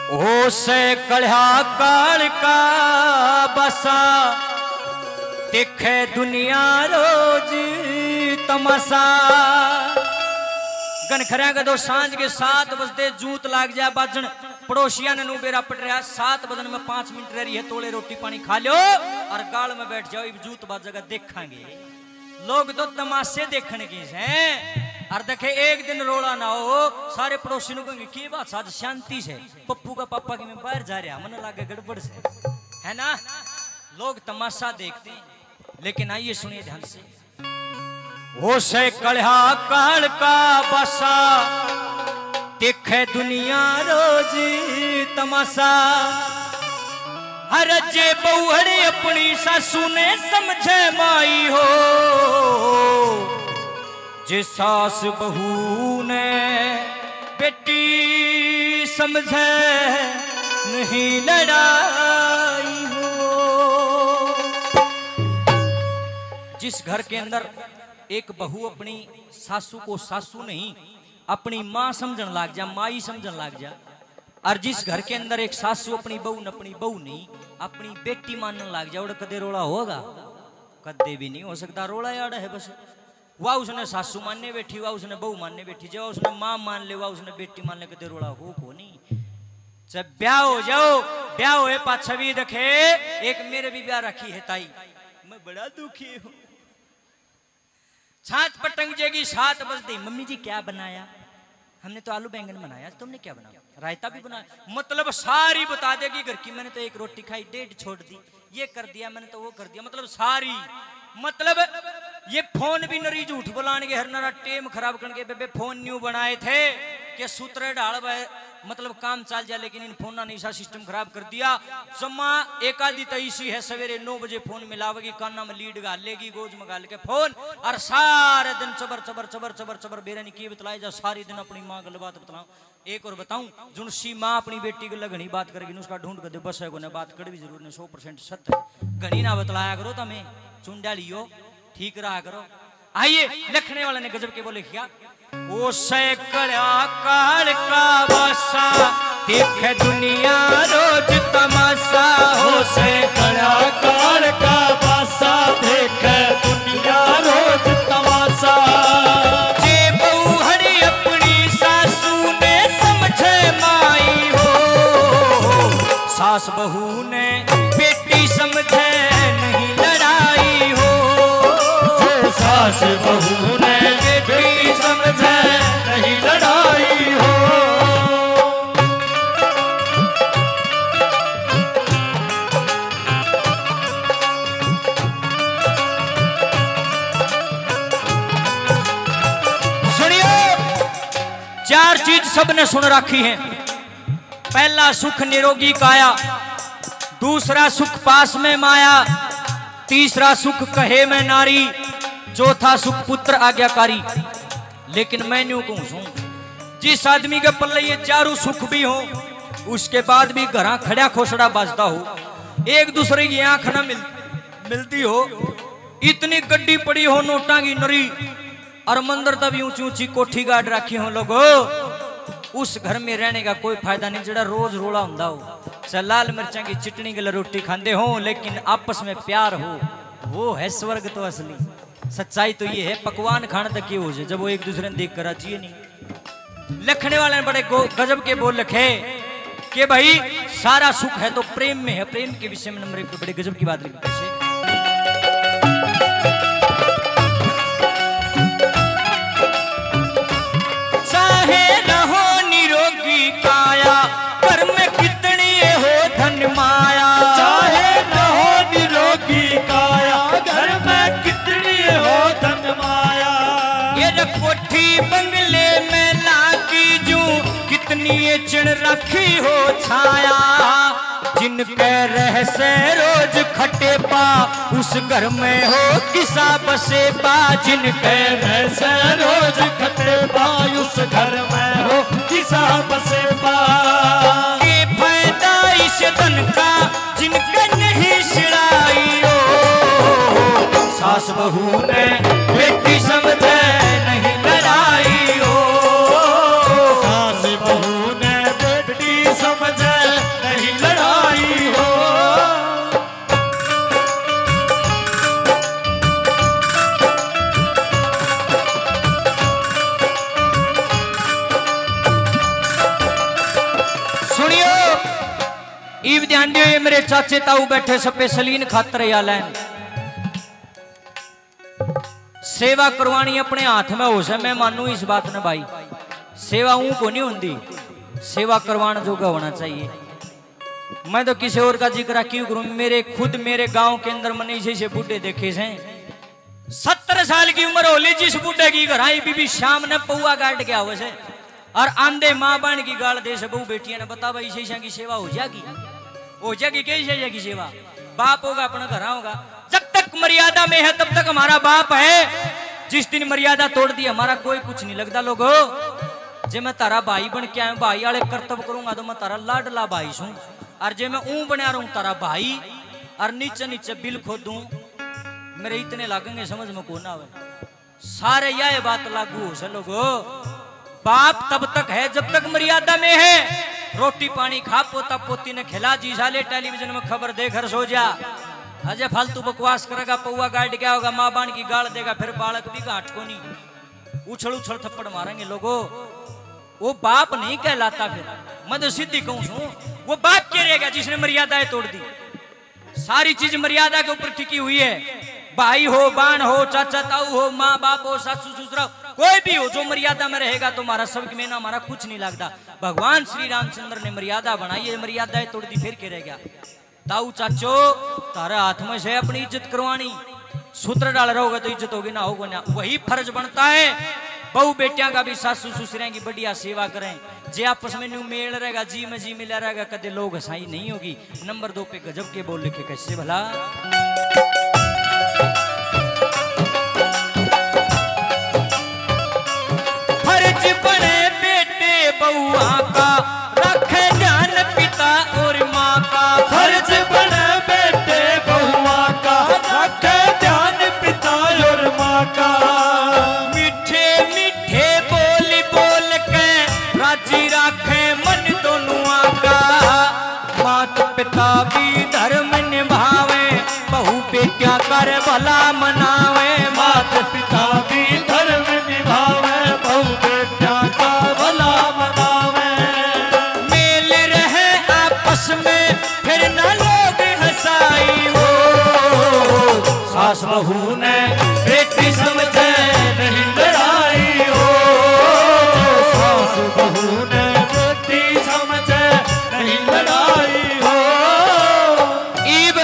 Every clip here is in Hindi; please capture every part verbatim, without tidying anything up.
हो से कढ़ा काल का बसा दिखे दुनिया रोज तमाशा। गन खरा का दो सांझ के सात बजते जूत लाग जाए बाजन पड़ोसिया ने बेरा पट रहा सात बजन में पांच मिनट रह रही है तोले रोटी पानी खा लो और गाल में बैठ जाओ जूत बाज जगह देखेंगे लोग तो तमाशे देखने के हैं। और देखे एक दिन रोड़ा ना हो सारे पड़ोसी ने कहेंगे की बात आज शांति से पप्पू का पापा की मैं बाहर जा रहा मन लागे गड़बड़ से है ना। लोग तमाशा देखते हैं लेकिन आइए सुनिए ध्यान से। हो से कढ़ा काल का बसा देखे दुनिया रोज तमाशा। हर जे बहुड़े अपनी सासू ने समझे माई हो जे सास बहू ने बेटी समझे नहीं लड़ाई हो। जिस घर के अंदर एक बहू अपनी सासू को सासू नहीं अपनी माँ समझन लाग जा माई समझन लाग जा और जिस घर के अंदर एक सासू अपनी बहू न अपनी बहू नहीं अपनी बेटी मानने लाग जा कदे रोड़ा होगा कदे भी नहीं हो सकता। रोड़ा याद है बस वाह उसने सासू मानने बैठी वाह उसने बहू मानने बैठी जब उसने माँ मान ले वाह उसने बेटी मान ले कदे रोड़ा हो को नहीं। जब ब्याह हो जाओ ब्याह हो पाछा भी देखे एक मेरे भी ब्याह रखी है ताई मैं बड़ा दुखी हूँ। छाछ पटंग जेगी सात बजती मम्मी जी क्या बनाया हमने तो आलू बैंगन बनाया तुमने क्या बनाया रायता भी बनाया मतलब सारी बता देगी घर की। मैंने तो एक रोटी खाई डेढ़ छोड़ दी ये कर दिया मैंने तो वो कर दिया मतलब सारी मतलब ये फोन भी नरी झूठ बुलाने के हर नारा टेम खराब करके बेबे फोन न्यू बनाए थे कि सूत्र डाल मतलब काम चल जाए लेकिन इन फोन ने ऐसा सिस्टम खराब कर दिया। जमा एक आधी तईसी है सवेरे नौ बजे फोन मिलावेगी काना में लीड गाल लेगी गोज में गाल के फोन और सारे दिन चबर चबर चबर चबर चबर बेरनी की बतलाई जा सारी दिन अपनी माँ गल बात बतलाऊं। एक और बताऊं जुनसी माँ अपनी बेटी को लगनी बात करेगी उसका ढूंढ कर दे बस है बात कर भी जरूर नहीं सौ परसेंट सत्य घनी ना बतलाया करो तमें चुंडा लियो ठीक रहा करो। आइए लिखने वाले ने गजब के बोले किया ओ सैकड़ा काल का बसा देखे दुनिया रोज तमाशा। हो सैकड़ा काल का बसा देखे दुनिया रोज तमाशा। जे बहू हरी अपनी सासू ने समझे माई हो सास बहू ने बेटी समझे नहीं लड़ाई हो। सास बहू ने बेटी समझे नहीं लड़ाई हो। सुनियो चार चीज सबने सुन रखी है। पहला सुख निरोगी काया दूसरा सुख पास में माया तीसरा सुख कहे में नारी चौथा सुख पुत्र आज्ञाकारी। लेकिन मैं न्यू कहूं जिस आदमी के पल्ले ये चारों सुख भी हो उसके बाद भी घरा खड़ा खोसड़ा बाजता हो एक दूसरे की आंख ना मिल, मिलती हो इतनी गड्डी पड़ी हो नोटा की नरी और मंदिर तभी ऊंची ऊंची कोठी गाड़ रखी हो लोगो उस घर में रहने का कोई फायदा नहीं जड़ा रोज रोड़ा हुंदा हो चाहे लाल मिर्चा की चिटनी के लिए रोटी खाते हो लेकिन आपस में प्यार हो वो है स्वर्ग तो असली। सच्चाई तो ये है पकवान खाने तक ये हो जाए जब वो एक दूसरे ने देख कर चाहिए नहीं। लिखने वाले ने बड़े गजब के बोल लिखे कि भाई सारा सुख है तो प्रेम में है। प्रेम के विषय में नंबर एक बड़े गजब की बात लिखी कैसे चाहे रहो निरोगी काया घर में कितनी हो धन माया। चाहे रहो निरोगी काया घर में कितनी हो धन माया। ये कोठी बंगले में लागी जू कितनी चिड़ रखी हो छाया। जिनके रह से रोज खटे पा उस घर में हो किसा बसे पा। जिनके रह से रोज खटे पा उस घर में हो किसा बसे पा। ये फायदा इस धन का जिनके नहीं सिड़ाई हो सास बहू ने बेटी समझे नहीं लड़ाई हो। सास बहू ने बेटी समझे ईब ध्यान दियो, ये मेरे चाचे ताऊ बैठे स्पेशलीन खातर या लैन सेवा करवानी अपने हाथ में हो से। मैं मानू इस बात ने भाई, सेवा ऊं को नहीं होती, सेवा करवाना जोगा होना चाहिए। मैं तो किसी और का जिक्र क्यों करूं, मेरे खुद मेरे गांव के अंदर मैंने इसे से बूढ़े देखे से सत्तर साल की उम्र होली, जिस बूढ़े की घर आई बीबी शाम ने पौआ काट के आवे से और आंधे माँ बहन की गाल दे से बहु बेटियां ने बता भाई इसे की सेवा हो जाएगी, हो जाएगी कैसे की सेवा। बाप होगा अपना घर होगा, जब तक मर्यादा में है तब तक हमारा बाप है। जिस दिन मर्यादा तोड़ दी हमारा कोई कुछ नहीं लगता। लोगो जे मैं तारा भाई बन के आया, भाई वाले कर्तव्य करूंगा तो मैं तारा लाडला भाई सू, और जे मैं ऊं बना रहूं तारा भाई और नीचे नीचे बिल खोदूं, मेरे इतने लागेंगे समझ में कौन आवे। सारे यह बात लागू हो से लोगो, बाप तब तक है जब तक मर्यादा में है। रोटी पानी खा, पोता पोती ने खिला, जी साले टेलीविजन में खबर देकर सो जा। अजय फालतू बकवास करेगा, पौआ गाड़ क्या होगा, माँ बान की गाड़ देगा, फिर बालक भी घाट को नहीं उछल उछल थप्पड़ मारेंगे। लोगो वो बाप नहीं कहलाता। फिर मैं तो सीधी कहूं छू, वो बाप क्या रहेगा जिसने मर्यादाएं तोड़ दी। सारी चीज मर्यादा के ऊपर टिकी हुई है। भाई हो, बाण हो, चाचा ताऊ हो, माँ बाप हो, सासू ससुरा, कोई भी हो, जो मर्यादा में रहेगा तो हमारा सबक में ना हमारा कुछ नहीं लगता। भगवान श्री रामचंद्र ने मर्यादा बनाई है, मर्यादाएं तोड़ दी, फिर क्या रह गया। ताऊ चाचो तारा हाथ में से अपनी इज्जत करवानी, सूत्र डाल रहोगे तो इज्जत होगी, ना होगा ना। वही फर्ज बनता है बहु बेटियां का भी, सासू ससुरे की बढ़िया सेवा करें। जे आपस में न्यू मेल रहेगा, जी में जी मिला रहेगा, कदे लोग हसाई नहीं होगी। नंबर दो पे गजब के बोल लिखे कैसे भला। फर्ज बने बेटे बहुआ का, रखे ध्यान पिता और माँ का। फर्ज बने बेटे बहुआ का, रखे ध्यान पिता और माँ का। मीठे मीठे बोल बोल के राजी राखे मन दोनों का। माता पिता भी धर्म निभावे, बहु बेटिया कर भला मनावे। माता पिता भी धर्म निभावे, बहु बेटिया का भला मनावे। मेल रहे आपस में फिर न लोग हंसाई हो। सास बहू ने बेटी समझे नहीं लड़ाई हो। सास बहू ने बेटी समझे नहीं लड़ाई हो। ईब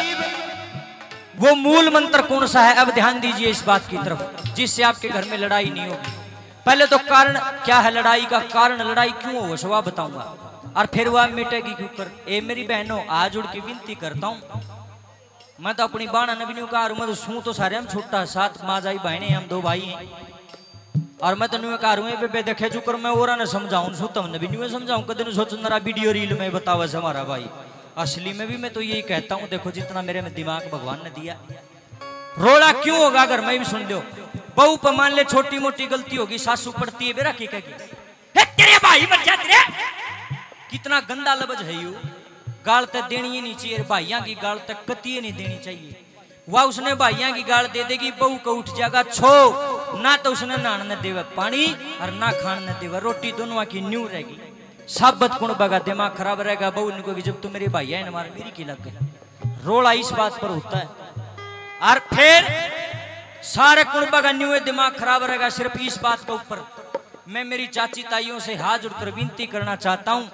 वो मूल मंत्र कौन सा है, अब ध्यान दीजिए इस बात की तरफ, जिससे आपके घर में लड़ाई नहीं होगी। पहले तो कारण क्या है लड़ाई का, कारण लड़ाई क्यों हो सवा बताऊंगा, और फिर वह मिटेगी क्यों कर। ए मेरी बहनों, आज उड़ की विनती करता हूं, मैं तो अपनी बाणा नबी कहा मैं तो सू तो सारे हम छोटा साथ माँ जाई बहने, हम दो भाई हैं, और मैं तो न्यू कहा बेबे देखे चुकर मैं और ने समझाऊं सू तम नबी न्यू समझाऊं। कदे सोच नरा वीडियो रील में बतावा से हमारा भाई, असली में भी मैं तो यही कहता हूं, देखो जितना मेरे में दिमाग भगवान ने दिया। रोड़ा क्यों होगा अगर मैं भी सुन लो। बहू पर मान ले छोटी मोटी गलती होगी, सासू पड़ती है बेरा की कहेगी तेरे भाई बच्चा तेरे, कितना गंदा लफ्ज है यू। गाल तक देनी ही नहीं चाहिए, भाइयों की गाल तक कती नहीं देनी चाहिए। वह उसने भाइयों की गाल दे देगी, बहू को उठ जाएगा छो, ना तो उसने नान न देवे पानी और ना खान न देवे रोटी, दोनों की न्यू रहेगी। साबत कुण बगा दिमाग खराब रहेगा। बहू ने कहोगी जब तू मेरे भाइया है मार मेरी की लग गई। रोड़ा इस बात पर होता है, और फिर सारे कुणबा का न्यू दिमाग खराब रहेगा सिर्फ इस बात के ऊपर। मैं मेरी चाची ताइयों से हाथ जोड़कर विनती करना चाहता हूं,